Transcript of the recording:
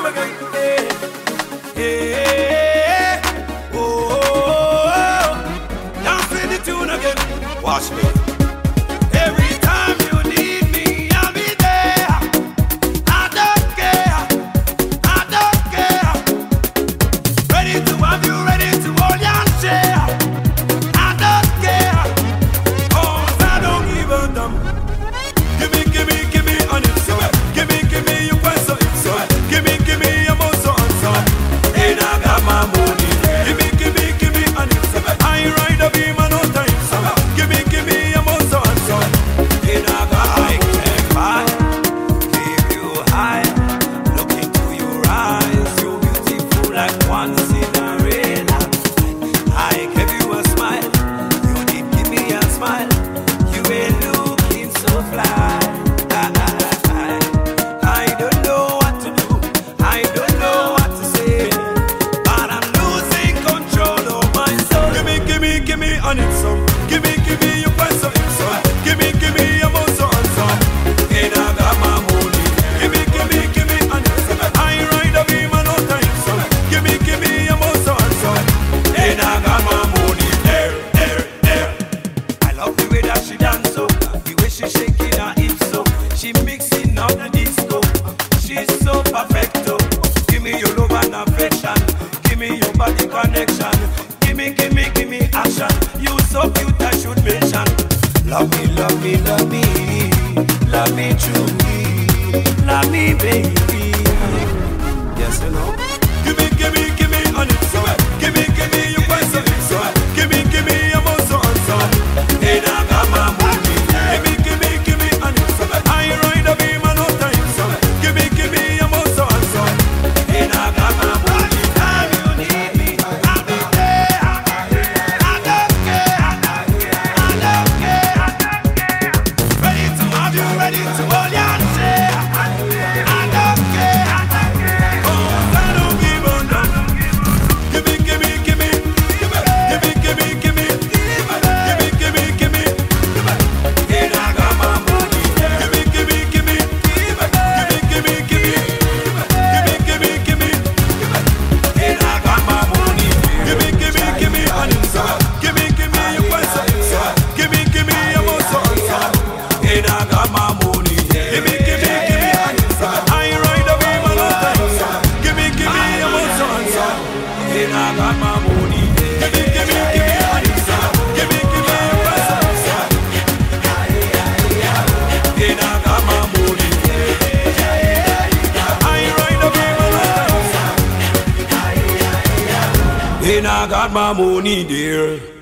again. Hey, oh, oh, oh. Dancing the tune again. Watch me. Every time you need me, I'll be there. I don't care. I don't care. Ready to have you, ready to hold your share. I don't care. Oh, I don't give a damn. Give me, on it, so give me, you find so it's so. Give me, I'm also on so. And I got my money. Give me, on it, so I ride a beam and no time, so. Give me, I'm also on so. And I got I can buy, keep you high. Look into your eyes, you're beautiful like one Cinderella. I gave you a smile, you did give me a smile. You ain't looking so fly. I don't know what to do, I don't know what to say, but I'm losing control of my soul. Give me, on it some. Give me, you find so it's so. Give me, I'm also on some. And I got my money. Give me, on it some. I ride a beam and no time so. Give me, I'm also on some. And I got my money. There. I love the way that she dance so, the way she shaking her hips so. She mixing up the disco. She's so perfecto. Give me your love and affection. Give me your body connection. Give me action. You so cute I should mention. Love me, truly. Love me, baby. Yes, you know. Give me on it so. Give me, you find so it's so. Give me, I'm also on so. And I got my money. Give me on it so. I ride a beam and no time so. Give me, I'm also on so. And I got my money. Time you need me, I'll be there. I don't care. Ready to have you, ready to hold your share. I don't care. Oh, I don't give a damn. Give me. And I got my money. Give me. And I got my money. Give me on it, so. Give me, you want so it's so. Give me, I'm also on so. And I got my money. Give me on it, so. I ride a beam and no time, so. Give me, I'm also on so. And I got my money. Give me on it, so. Give me, you want so it's so. And I got my money. I ride a beam and no time, so. And I got my money, dear.